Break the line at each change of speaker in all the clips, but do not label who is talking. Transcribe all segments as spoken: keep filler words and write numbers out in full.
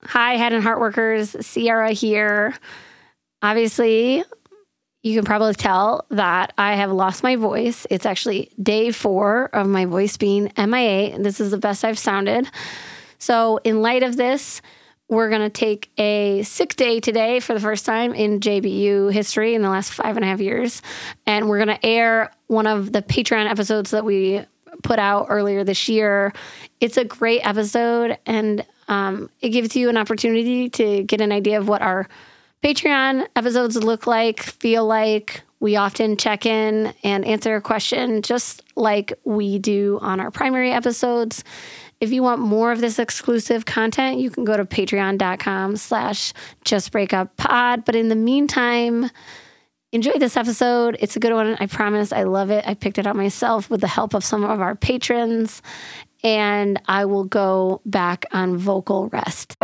Hi, Head and Heart Workers. Sierra here. Obviously, you can probably tell that I have lost my voice. It's actually day four of my voice being M I A. This is the best I've sounded. So in light of this, we're going to take a sick day today for the first time in J B U history in the last five and a half years. And we're going to air one of the Patreon episodes that we put out earlier this year. It's a great episode, and um, it gives you an opportunity to get an idea of what our Patreon episodes look like, feel like. We often check in and answer a question just like we do on our primary episodes. If you want more of this exclusive content, you can go to patreon.com slash justbreakuppod. But in the meantime, enjoy this episode. It's a good one. I promise. I love it. I picked it out myself with the help of some of our patrons. And I will go back on vocal rest.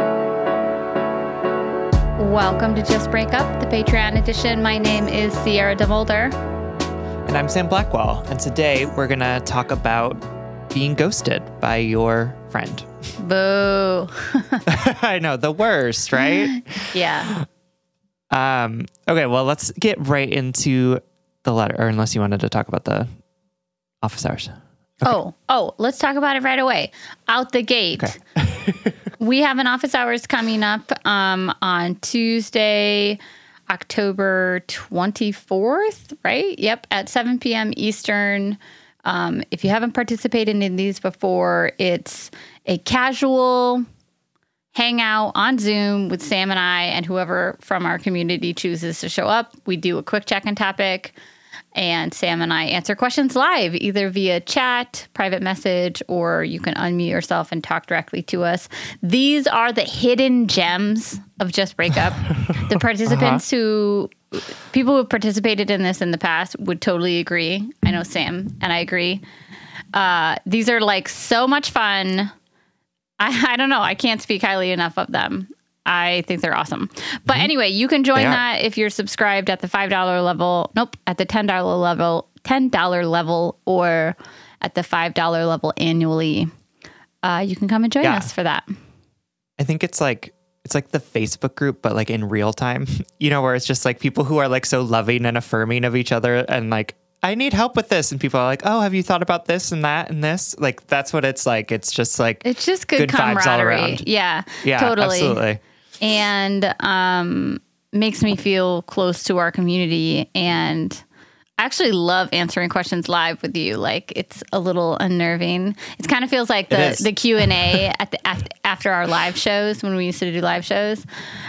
Welcome to Just Break Up, the Patreon edition. My name is Sierra DeMolder.
And I'm Sam Blackwell. And today we're going to talk about being ghosted by your friend.
Boo.
I know, the worst, right?
Yeah.
Um. Okay, well, let's get right into the letter, or unless you wanted to talk about the office hours. Okay.
Oh, oh, let's talk about it right away. Out the gate.
Okay.
We have an office hours coming up um, on Tuesday, October twenty-fourth, right? Yep, at seven p.m. Eastern. Um, if you haven't participated in these before, it's a casual hangout on Zoom with Sam and I and whoever from our community chooses to show up. We do a quick check-in topic, and Sam and I answer questions live, either via chat, private message, or you can unmute yourself and talk directly to us. These are the hidden gems of Just Break Up. The participants uh-huh. who... People who have participated in this in the past would totally agree. I know Sam and I agree. Uh, these are like so much fun. I, I don't know. I can't speak highly enough of them. I think they're awesome. But mm-hmm. anyway, you can join that if you're subscribed at the five dollars level. Nope, at the ten dollars level, ten dollars level, or at the five dollars level annually. Uh, you can come and join yeah. us for that.
I think it's like... It's like the Facebook group, but like in real time, you know, where it's just like people who are like so loving and affirming of each other and like, I need help with this. And people are like, oh, have you thought about this and that and this? Like, that's what it's like. It's just like,
it's just good, good camaraderie. Vibes all around. Yeah,
yeah,
totally.
Absolutely.
And um, makes me feel close to our community. And I actually love answering questions live with you. Like, it's a little unnerving. It kind of feels like the, the Q and A at the after, after our live shows, when we used to do live shows.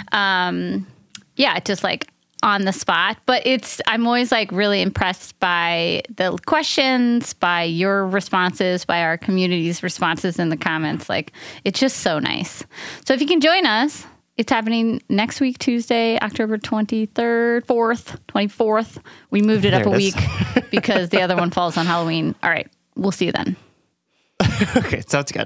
Um, yeah, just like on the spot. But it's I'm always like really impressed by the questions, by your responses, by our community's responses in the comments. Like, it's just so nice. So if you can join us, it's happening next week, Tuesday, October twenty-third, fourth, twenty-fourth. We moved it there up it a week because the other one falls on Halloween. All right. We'll see you then.
Okay. Sounds good.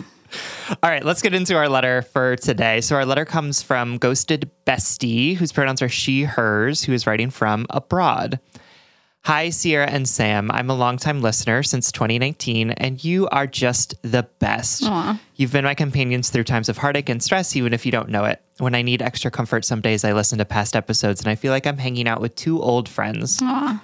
All right. Let's get into our letter for today. So our letter comes from Ghosted Bestie, whose pronouns are she, hers, who is writing from abroad. Hi, Sierra and Sam. I'm a longtime listener since twenty nineteen, and you are just the best.
Aww.
You've been my companions through times of heartache and stress, even if you don't know it. When I need extra comfort, some days I listen to past episodes, and I feel like I'm hanging out with two old friends.
Aww.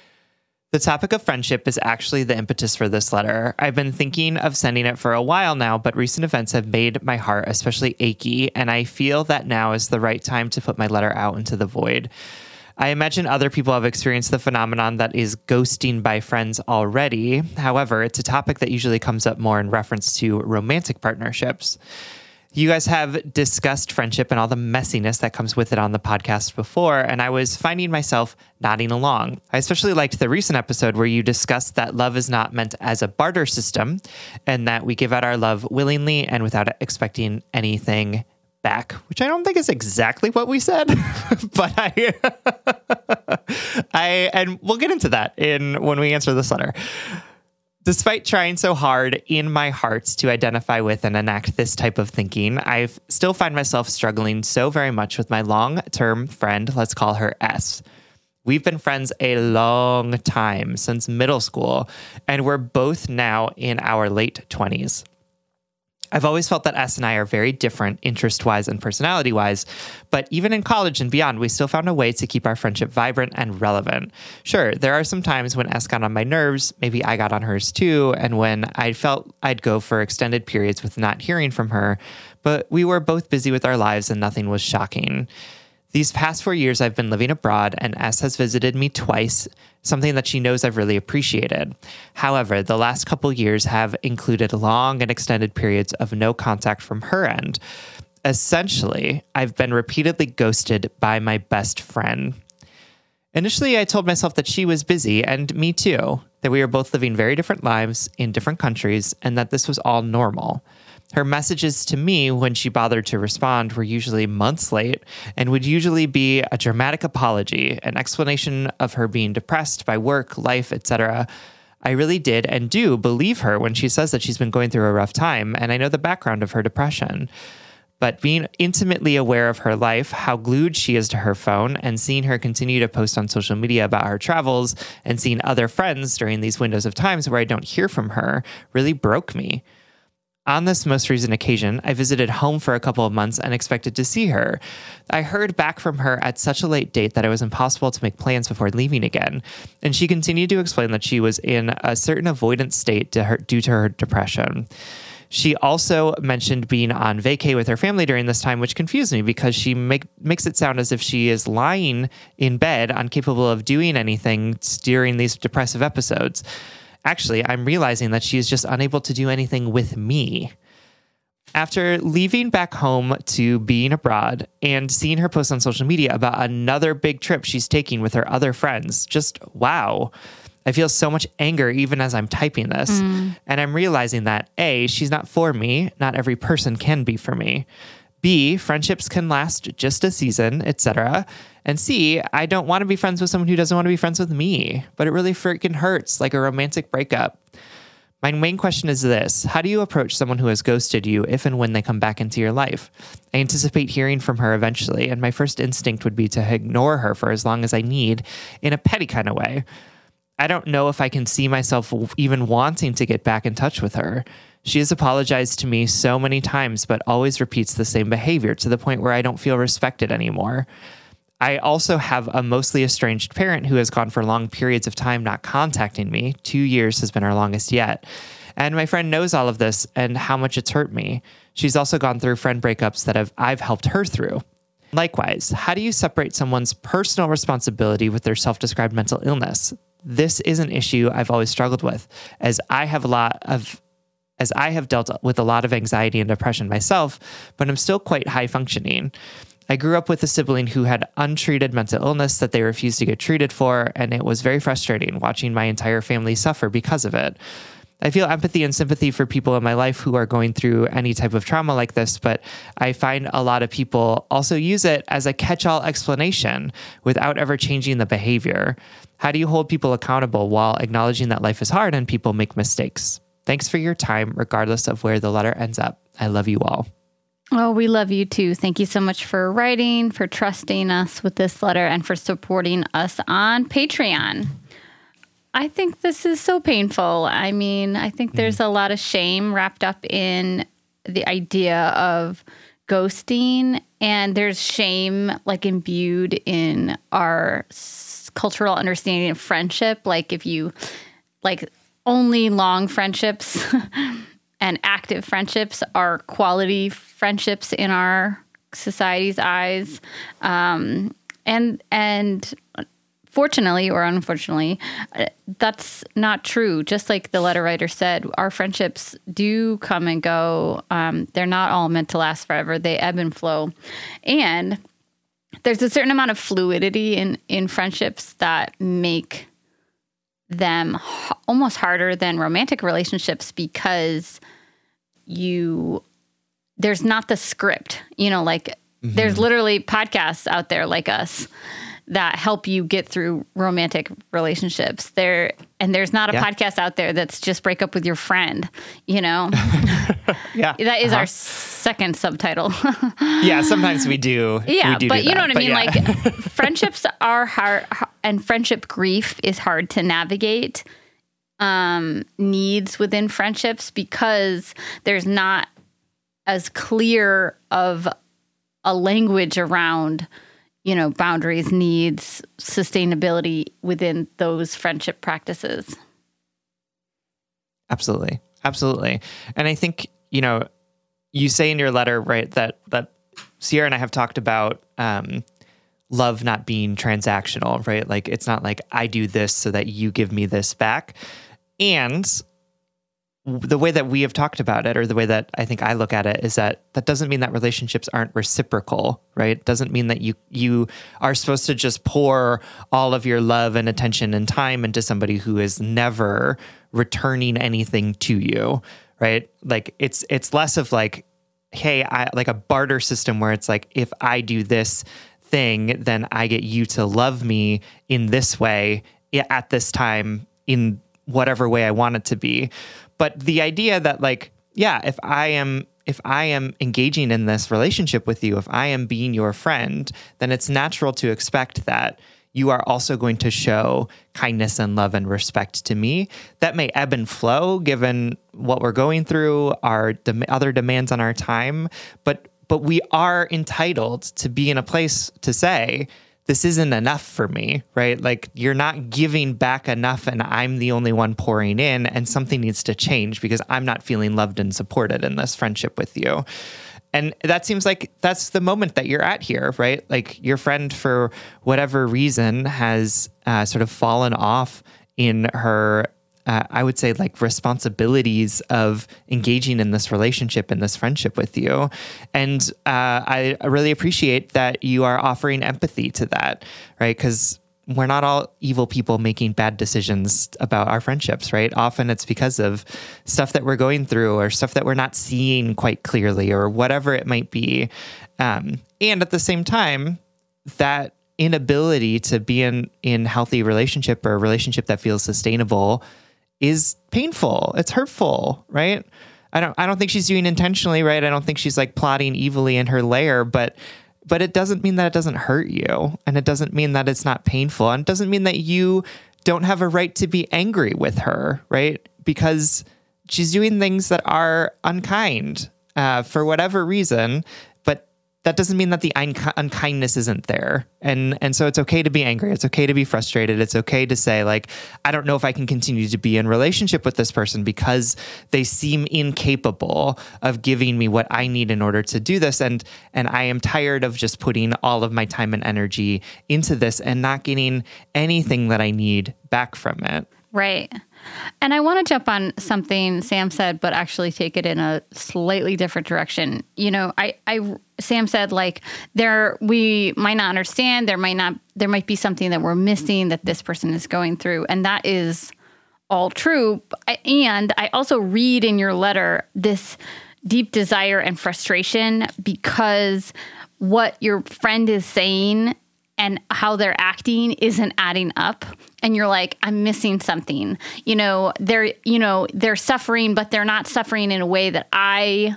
The topic of friendship is actually the impetus for this letter. I've been thinking of sending it for a while now, but recent events have made my heart especially achy, and I feel that now is the right time to put my letter out into the void. I imagine other people have experienced the phenomenon that is ghosting by friends already. However, it's a topic that usually comes up more in reference to romantic partnerships. You guys have discussed friendship and all the messiness that comes with it on the podcast before, and I was finding myself nodding along. I especially liked the recent episode where you discussed that love is not meant as a barter system, and that we give out our love willingly and without expecting anything back, which I don't think is exactly what we said, but I, I, and we'll get into that in when we answer this letter. Despite trying so hard in my heart to identify with and enact this type of thinking, I still find myself struggling so very much with my long-term friend. Let's call her S. We've been friends a long time, since middle school, and we're both now in our late twenties. I've always felt that S and I are very different interest-wise and personality-wise, but even in college and beyond, we still found a way to keep our friendship vibrant and relevant. Sure, there are some times when S got on my nerves, maybe I got on hers too, and when I felt I'd go for extended periods with not hearing from her, but we were both busy with our lives and nothing was shocking. These past four years, I've been living abroad, and S has visited me twice, something that she knows I've really appreciated. However, the last couple years have included long and extended periods of no contact from her end. Essentially, I've been repeatedly ghosted by my best friend. Initially, I told myself that she was busy, and me too, that we were both living very different lives in different countries, and that this was all normal. Her messages to me when she bothered to respond were usually months late and would usually be a dramatic apology, an explanation of her being depressed by work, life, et cetera. I really did and do believe her when she says that she's been going through a rough time, and I know the background of her depression. But being intimately aware of her life, how glued she is to her phone, and seeing her continue to post on social media about her travels and seeing other friends during these windows of times where I don't hear from her really broke me. On this most recent occasion, I visited home for a couple of months and expected to see her. I heard back from her at such a late date that it was impossible to make plans before leaving again, and she continued to explain that she was in a certain avoidance state to her, due to her depression. She also mentioned being on vacay with her family during this time, which confused me because she make, makes it sound as if she is lying in bed, incapable of doing anything during these depressive episodes. Actually, I'm realizing that she is just unable to do anything with me. After leaving back home to being abroad and seeing her post on social media about another big trip she's taking with her other friends, just wow. I feel so much anger even as I'm typing this. Mm. And I'm realizing that A, she's not for me. Not every person can be for me. B, friendships can last just a season, et cetera. And C, I don't want to be friends with someone who doesn't want to be friends with me, but it really freaking hurts, like a romantic breakup. My main question is this: how do you approach someone who has ghosted you if and when they come back into your life? I anticipate hearing from her eventually, and my first instinct would be to ignore her for as long as I need in a petty kind of way. I don't know if I can see myself even wanting to get back in touch with her. She has apologized to me so many times, but always repeats the same behavior to the point where I don't feel respected anymore. I also have a mostly estranged parent who has gone for long periods of time not contacting me. Two years has been our longest yet. And my friend knows all of this and how much it's hurt me. She's also gone through friend breakups that have, I've helped her through. Likewise, how do you separate someone's personal responsibility with their self-described mental illness? This is an issue I've always struggled with, as I have a lot of as I have dealt with a lot of anxiety and depression myself, but I'm still quite high functioning. I grew up with a sibling who had untreated mental illness that they refused to get treated for, and it was very frustrating watching my entire family suffer because of it. I feel empathy and sympathy for people in my life who are going through any type of trauma like this, but I find a lot of people also use it as a catch-all explanation without ever changing the behavior. How do you hold people accountable while acknowledging that life is hard and people make mistakes? Thanks for your time, regardless of where the letter ends up. I love you all.
Oh, we love you too. Thank you so much for writing, for trusting us with this letter, and for supporting us on Patreon. I think this is so painful. I mean, I think there's mm. a lot of shame wrapped up in the idea of ghosting, and there's shame like imbued in our s- cultural understanding of friendship. Like if you like only long friendships and active friendships are quality friendships in our society's eyes. Um, and, and fortunately or unfortunately, that's not true. Just like the letter writer said, our friendships do come and go. Um, they're not all meant to last forever. They ebb and flow. And there's a certain amount of fluidity in, in friendships that make them h- almost harder than romantic relationships because you, there's not the script, you know, like mm-hmm. there's literally podcasts out there like us that help you get through romantic relationships there. And there's not a yeah. podcast out there that's just break up with your friend, you know?
yeah.
That is
uh-huh.
our second subtitle.
yeah. Sometimes we do.
Yeah.
We do
but
do
you know
that,
what I mean?
Yeah.
Like friendships are hard, and friendship grief is hard to navigate. Um, needs within friendships because there's not as clear of a language around, you know, boundaries, needs, sustainability within those friendship practices.
Absolutely. Absolutely. And I think, you know, you say in your letter, right, that, that Sierra and I have talked about um, love not being transactional, right? Like, it's not like I do this so that you give me this back. And the way that we have talked about it, or the way that I think I look at it, is that that doesn't mean that relationships aren't reciprocal, right? It doesn't mean that you you are supposed to just pour all of your love and attention and time into somebody who is never returning anything to you, right? Like, it's it's less of like, hey, I like a barter system where it's like, if I do this thing, then I get you to love me in this way at this time in whatever way I want it to be. But the idea that, like, yeah, if I am if I am engaging in this relationship with you, if I am being your friend, then it's natural to expect that you are also going to show kindness and love and respect to me. That may ebb and flow given what we're going through, our dem- other demands on our time, but but we are entitled to be in a place to say, this isn't enough for me, right? Like, you're not giving back enough and I'm the only one pouring in, and something needs to change because I'm not feeling loved and supported in this friendship with you. And that seems like that's the moment that you're at here, right? Like, your friend, for whatever reason, has uh, sort of fallen off in her, uh, I would say, like, responsibilities of engaging in this relationship and this friendship with you. And uh, I really appreciate that you are offering empathy to that, right? Because we're not all evil people making bad decisions about our friendships, right? Often it's because of stuff that we're going through or stuff that we're not seeing quite clearly or whatever it might be. Um, and at the same time, that inability to be in, in healthy relationship or a relationship that feels sustainable is painful. It's hurtful, right? I don't I don't think she's doing intentionally, right? I don't think she's like plotting evilly in her lair, but but it doesn't mean that it doesn't hurt you. And it doesn't mean that it's not painful. And it doesn't mean that you don't have a right to be angry with her, right? Because she's doing things that are unkind uh, for whatever reason. That doesn't mean that the un- unkindness isn't there. And and so it's okay to be angry. It's okay to be frustrated. It's okay to say, like, I don't know if I can continue to be in relationship with this person because they seem incapable of giving me what I need in order to do this. And and I am tired of just putting all of my time and energy into this and not getting anything that I need back from it.
Right. And I want to jump on something Sam said, but actually take it in a slightly different direction. You know, I, I, Sam said, like, there, we might not understand, there might not, there might be something that we're missing that this person is going through. And that is all true. And I also read in your letter this deep desire and frustration because what your friend is saying and how they're acting isn't adding up. And you're like, I'm missing something. You know, they're, you know, they're suffering, but they're not suffering in a way that I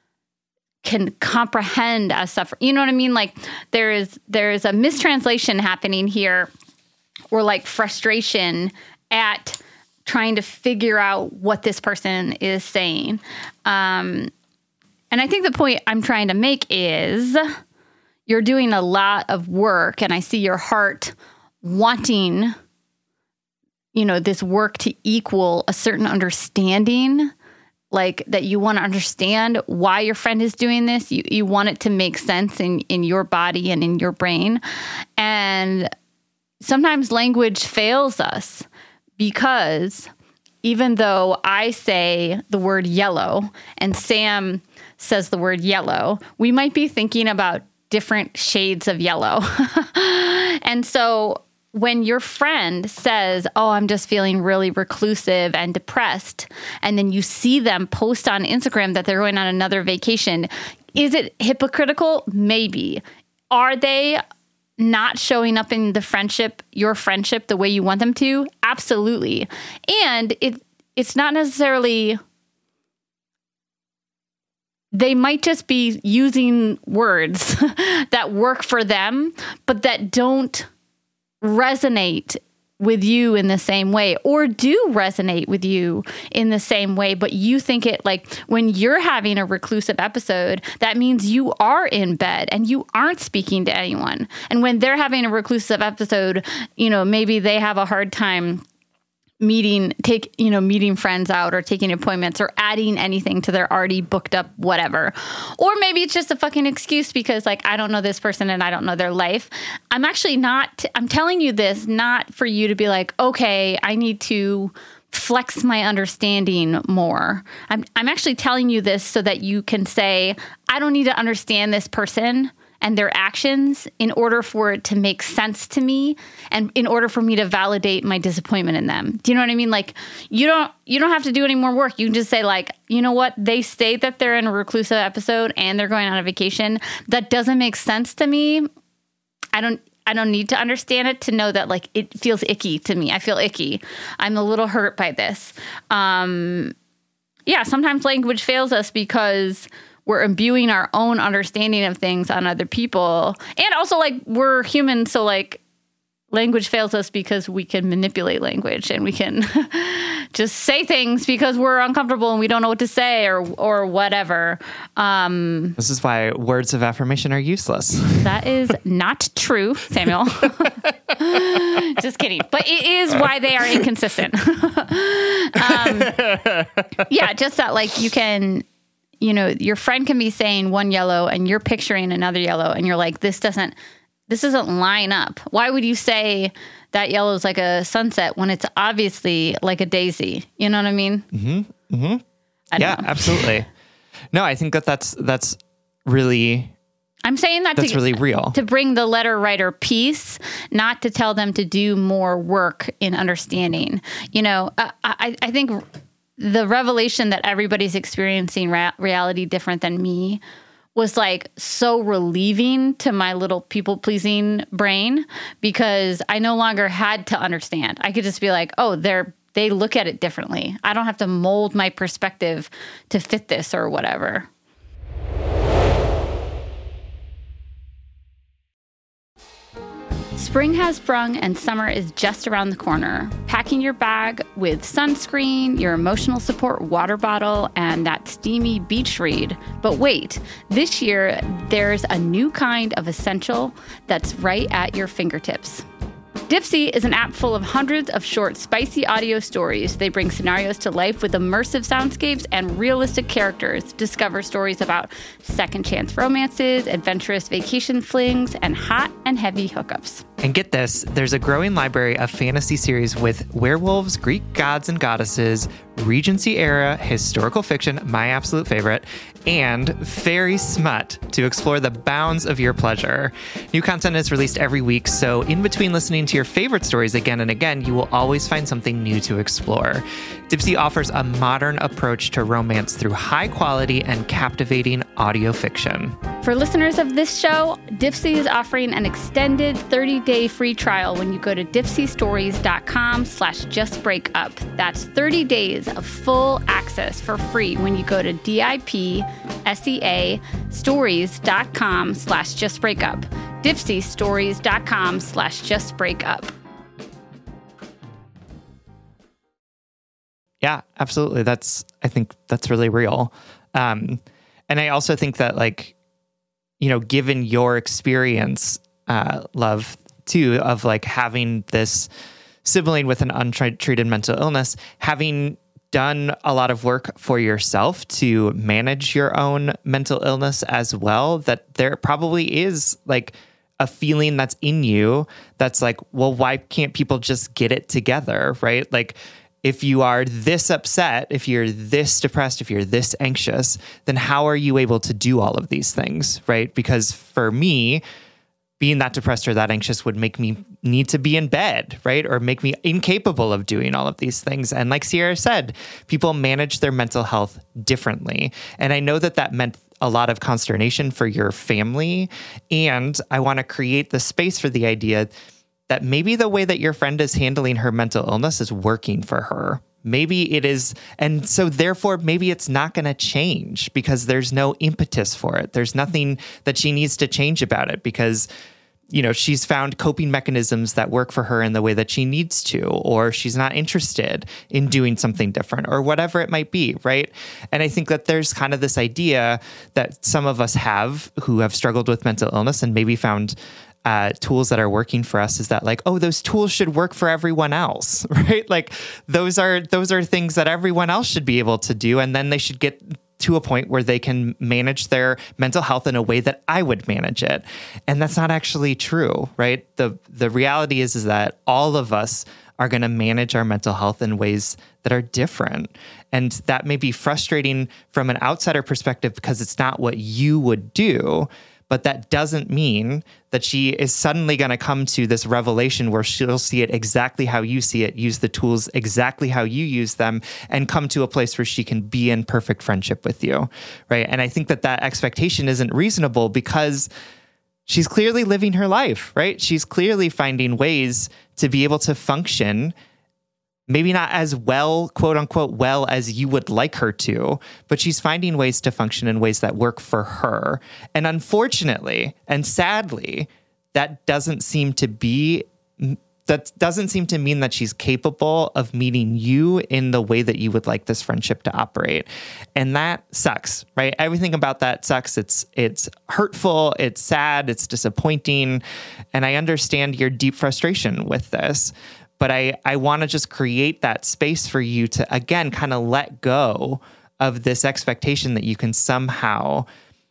can comprehend as suffering. You know what I mean? Like, there is, there is a mistranslation happening here, or like frustration at trying to figure out what this person is saying. Um, and I think the point I'm trying to make is, you're doing a lot of work, and I see your heart wanting, you know, this work to equal a certain understanding, like that you want to understand why your friend is doing this. You you want it to make sense in, in your body and in your brain. And sometimes language fails us because even though I say the word yellow and Sam says the word yellow, we might be thinking about different shades of yellow. And so when your friend says, oh, I'm just feeling really reclusive and depressed, and then you see them post on Instagram that they're going on another vacation, is it hypocritical? Maybe. Are they not showing up in the friendship, your friendship, the way you want them to? Absolutely. And it it's not necessarily... They might just be using words that work for them, but that don't resonate with you in the same way or do resonate with you in the same way, but you think it like when you're having a reclusive episode, that means you are in bed and you aren't speaking to anyone. And when they're having a reclusive episode, you know, maybe they have a hard time meeting, take, you know, meeting friends out or taking appointments or adding anything to their already booked up whatever. Or maybe it's just a fucking excuse because like, I don't know this person and I don't know their life. I'm actually not, I'm telling you this, not for you to be like, okay, I need to flex my understanding more. I'm, I'm actually telling you this so that you can say, I don't need to understand this person and their actions in order for it to make sense to me and in order for me to validate my disappointment in them. Do you know what I mean? Like you don't you don't have to do any more work. You can just say like, you know what? They state that they're in a reclusive episode and they're going on a vacation. That doesn't make sense to me. I don't I don't need to understand it to know that like it feels icky to me. I feel icky. I'm a little hurt by this. Um, yeah, sometimes language fails us because we're imbuing our own understanding of things on other people. And also like we're human. So like language fails us because we can manipulate language and we can just say things because we're uncomfortable and we don't know what to say or, or whatever. Um,
this is why words of affirmation are useless.
That is not true, Samuel. Just kidding. But it is why they are inconsistent. um, yeah, just that like you can, you know, your friend can be saying one yellow and you're picturing another yellow and you're like, this doesn't, this doesn't line up. Why would you say that yellow is like a sunset when it's obviously like a daisy? You know what I mean?
Mm-hmm. Mm-hmm.
I
yeah,
know.
absolutely. No, I think that that's, that's really,
I'm saying that
that's
to,
really real.
To bring the letter writer peace, not to tell them to do more work in understanding. You know, I, I, I think the revelation that everybody's experiencing ra- reality different than me was like so relieving to my little people pleasing brain because I no longer had to understand. I could just be like, oh, they're, they look at it differently. I don't have to mold my perspective to fit this or whatever. Spring has sprung and summer is just around the corner. Packing your bag with sunscreen, your emotional support water bottle, and that steamy beach read. But wait, this year there's a new kind of essential that's right at your fingertips. Dipsea is an app full of hundreds of short, spicy audio stories. They bring scenarios to life with immersive soundscapes and realistic characters. Discover stories about second chance romances, adventurous vacation flings, and hot and heavy hookups.
And get this, there's a growing library of fantasy series with werewolves, Greek gods and goddesses, Regency era historical fiction, my absolute favorite, and fairy smut to explore the bounds of your pleasure. New content is released every week, so in between listening to your favorite stories again and again, you will always find something new to explore. Dipsea offers a modern approach to romance through high quality and captivating audio fiction.
For listeners of this show, Dipsea is offering an extended thirty-day free trial when you go to dipseastories.com slash justbreakup. That's thirty days of full access for free when you go to D-I-P-S-E-A stories.com slash justbreakup. dipseastories.com slash justbreakup.
Yeah, absolutely. That's, I think that's really real. Um, and I also think that like, you know, given your experience, uh, love too, of like having this sibling with an untreated mental illness, having done a lot of work for yourself to manage your own mental illness as well, that there probably is like a feeling that's in you that's like, well, why can't people just get it together, right? Like, if you are this upset, if you're this depressed, if you're this anxious, then how are you able to do all of these things, right? Because for me, being that depressed or that anxious would make me need to be in bed, right? Or make me incapable of doing all of these things. And like Sierra said, people manage their mental health differently. And I know that that meant a lot of consternation for your family. And I want to create the space for the idea that maybe the way that your friend is handling her mental illness is working for her. Maybe it is. And so therefore, maybe it's not going to change because there's no impetus for it. There's nothing that she needs to change about it because you know, she's found coping mechanisms that work for her in the way that she needs to, or she's not interested in doing something different, or whatever it might be, right? And I think that there's kind of this idea that some of us have who have struggled with mental illness and maybe found uh, tools that are working for us, is that like, oh, those tools should work for everyone else, right? Like those are those are things that everyone else should be able to do, and then they should get to a point where they can manage their mental health in a way that I would manage it. And that's not actually true, right? The the reality is, is that all of us are going to manage our mental health in ways that are different. And that may be frustrating from an outsider perspective because it's not what you would do. But that doesn't mean that she is suddenly going to come to this revelation where she'll see it exactly how you see it, use the tools exactly how you use them, and come to a place where she can be in perfect friendship with you, right? And I think that that expectation isn't reasonable because she's clearly living her life, right? She's clearly finding ways to be able to function, maybe not as well, quote unquote, well as you would like her to, but she's finding ways to function in ways that work for her. And unfortunately, and sadly, that doesn't seem to be, that doesn't seem to mean that she's capable of meeting you in the way that you would like this friendship to operate. And that sucks, right? Everything about that sucks. It's, it's hurtful. It's sad. It's disappointing. And I understand your deep frustration with this. But I, I want to just create that space for you to, again, kind of let go of this expectation that you can somehow,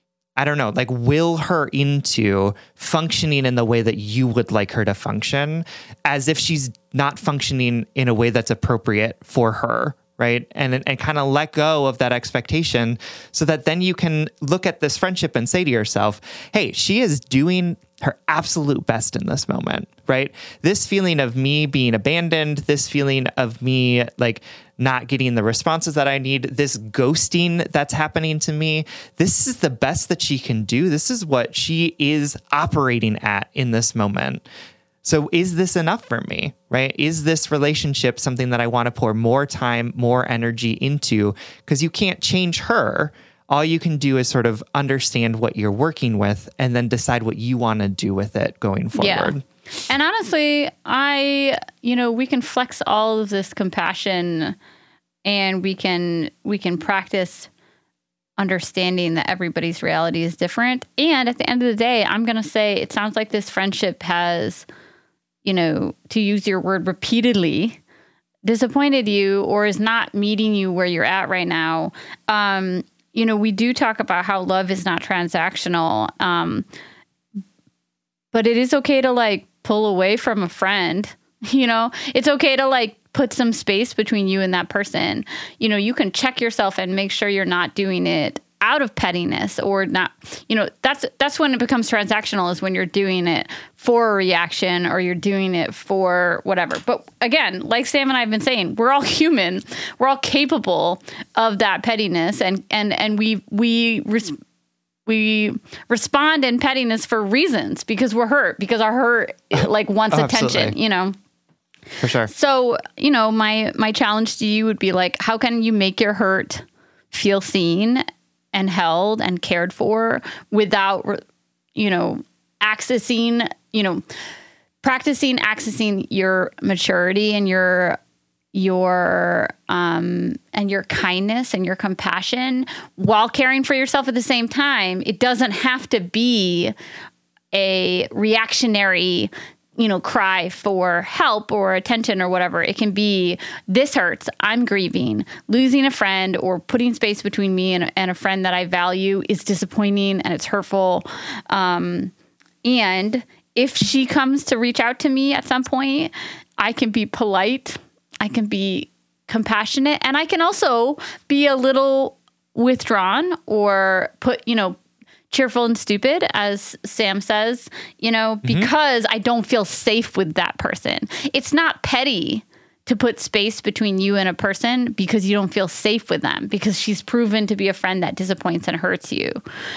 I don't know, like will her into functioning in the way that you would like her to function, as if she's not functioning in a way that's appropriate for her, right? And, and kind of let go of that expectation so that then you can look at this friendship and say to yourself, hey, she is doing her absolute best in this moment, right? This feeling of me being abandoned, this feeling of me like not getting the responses that I need, this ghosting that's happening to me, this is the best that she can do. This is what she is operating at in this moment. So is this enough for me, right? Is this relationship something that I want to pour more time, more energy into? Because you can't change her. All you can do is sort of understand what you're working with and then decide what you want to do with it going forward.
Yeah. And honestly, I, you know, we can flex all of this compassion, and we can, we can practice understanding that everybody's reality is different. And at the end of the day, I'm going to say, it sounds like this friendship has, you know, to use your word, repeatedly disappointed you or is not meeting you where you're at right now. Um, you know, we do talk about how love is not transactional. Um, but it is okay to like pull away from a friend, you know, it's okay to like put some space between you and that person. You know, you can check yourself and make sure you're not doing it out of pettiness or not, you know, that's, that's when it becomes transactional, is when you're doing it for a reaction or you're doing it for whatever. But again, like Sam and I have been saying, we're all human. We're all capable of that pettiness. And, and, and we, we, res- we respond in pettiness for reasons, because we're hurt, because our hurt like wants
oh,
attention,
absolutely.
you know?
For sure.
So, you know, my, my challenge to you would be like, how can you make your hurt feel seen and held and cared for without, you know, accessing, you know, practicing accessing your maturity and your, your, um, and your kindness and your compassion while caring for yourself at the same time. It doesn't have to be a reactionary, you know, cry for help or attention or whatever. It can be, this hurts, I'm grieving, losing a friend or putting space between me and, and a friend that I value is disappointing and it's hurtful. Um, and if she comes to reach out to me at some point, I can be polite, I can be compassionate, and I can also be a little withdrawn or put, you know, cheerful and stupid, as Sam says, you know, because mm-hmm. I don't feel safe with that person. It's not petty to put space between you and a person because you don't feel safe with them, because she's proven to be a friend that disappoints and hurts you.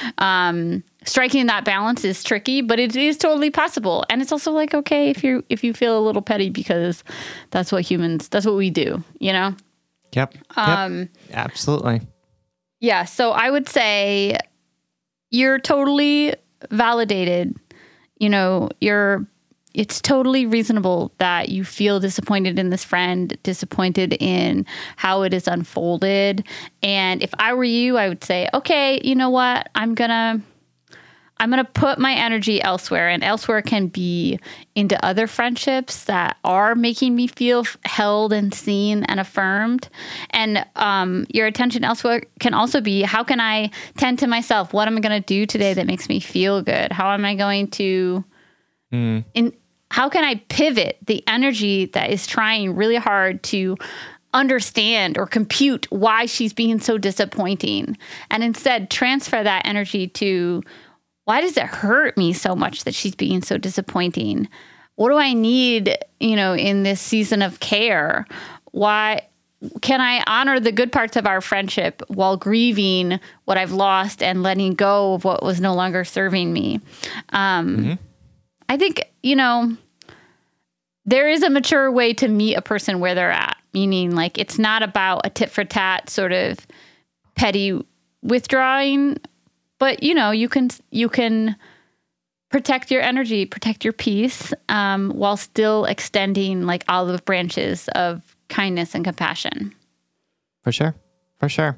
Um, striking that balance is tricky, but it is totally possible. And it's also like, okay, if you if you feel a little petty, because that's what humans, that's what we do, you know?
Yep.
Um,
yep. Absolutely.
Yeah. So I would say, you're totally validated, you know, you're, it's totally reasonable that you feel disappointed in this friend, disappointed in how it is unfolded. And if I were you, I would say, okay, you know what? I'm going to, I'm going to put my energy elsewhere, and elsewhere can be into other friendships that are making me feel held and seen and affirmed. And um, your attention elsewhere can also be, how can I tend to myself? What am I going to do today that makes me feel good? How am I going to, mm. in, how can I pivot the energy that is trying really hard to understand or compute why she's being so disappointing, and instead transfer that energy to, why does it hurt me so much that she's being so disappointing? What do I need, you know, in this season of care? Why can I honor the good parts of our friendship while grieving what I've lost and letting go of what was no longer serving me? Um, mm-hmm. I think, you know, there is a mature way to meet a person where they're at, meaning like it's not about a tit for tat sort of petty withdrawing. But, you know, you can you can protect your energy, protect your peace, um, while still extending like olive branches of kindness and compassion.
For sure. For sure.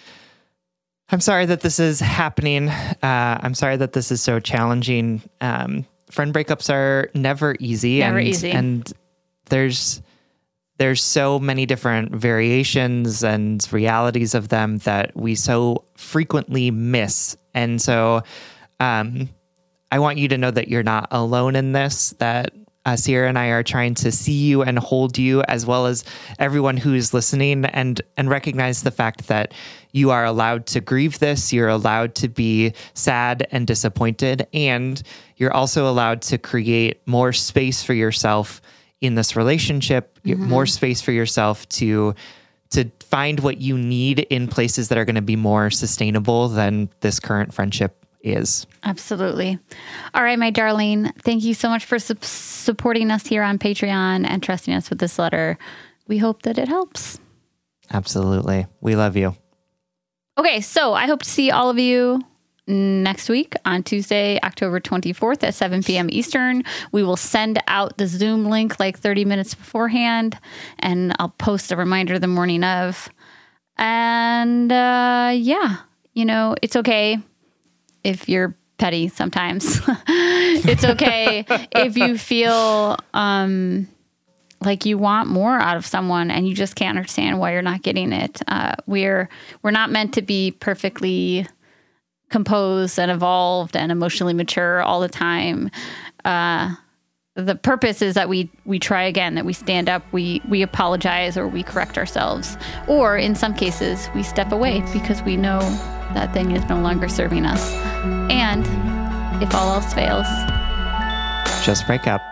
I'm sorry that this is happening. Uh, I'm sorry that this is so challenging. Um, friend breakups are never easy.
Never
and,
easy.
And there's... There's so many different variations and realities of them that we so frequently miss. And so um, I want you to know that you're not alone in this, that uh, Sierra and I are trying to see you and hold you, as well as everyone who's listening, and, and recognize the fact that you are allowed to grieve this. You're allowed to be sad and disappointed, and you're also allowed to create more space for yourself in this relationship, mm-hmm. more space for yourself to to find what you need in places that are going to be more sustainable than this current friendship is.
Absolutely. All right, my darling, thank you so much for su- supporting us here on Patreon and trusting us with this letter. We hope that it helps.
Absolutely. We love you.
Okay, so I hope to see all of you next week on Tuesday, October twenty-fourth at seven p.m. Eastern. We will send out the Zoom link like thirty minutes beforehand, and I'll post a reminder the morning of. And uh, yeah, you know, it's okay if you're petty sometimes. It's okay if you feel um, like you want more out of someone and you just can't understand why you're not getting it. Uh, we're we're not meant to be perfectly composed and evolved and emotionally mature all the time. Uh, the purpose is that we we try again, that we stand up, we we apologize, or we correct ourselves, or in some cases we step away because we know that thing is no longer serving us. And if all else fails,
just break up.